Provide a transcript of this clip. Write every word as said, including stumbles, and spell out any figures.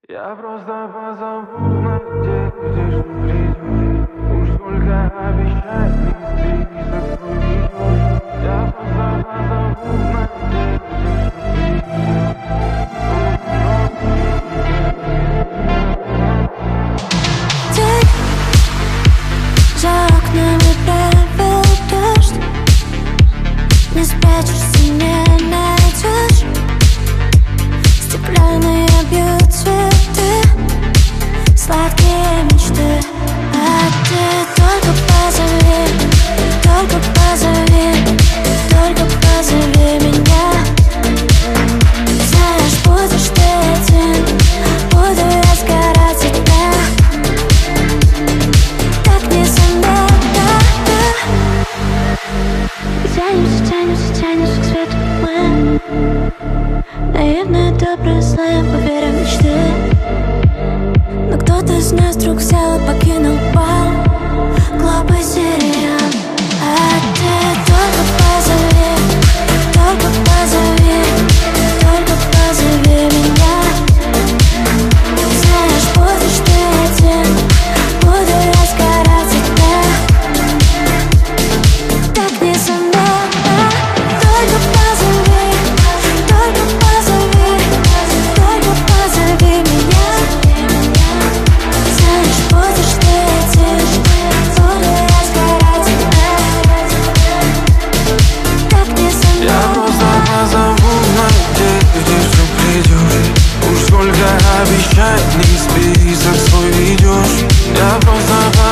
Я просто позову, надеюсь, что придешь. Уж сколько обещаний список свой ведешь. Я просто позову, надеюсь, что придешь. За окнами правил дождь, не спрячешься, не найдешь. Стеклянные бьют цветы, сладкие мечты. А ты только позови, только позови, только позови меня. Знаешь, будешь ты один, буду я сгорать от тебя. Так незаметно. Тянемся, тянемся, тянемся к свету мы. Наивные, добрые, злые, поверим в мечты. Но кто-то из нас вдруг взял и покинул бал. Глупый сериал. А ты только позови, только позови, только позови меня. Знаешь, будешь ты один, буду я сгорать от тебя. Так незаметно. Только позови, только позови, только позови меня. Знаешь, будешь ты один, буду я сгорать от тебя. Так незаметно. Я просто позову, надеюсь, что придешь. Уж сколько обещаний список свой ведешь. Я просто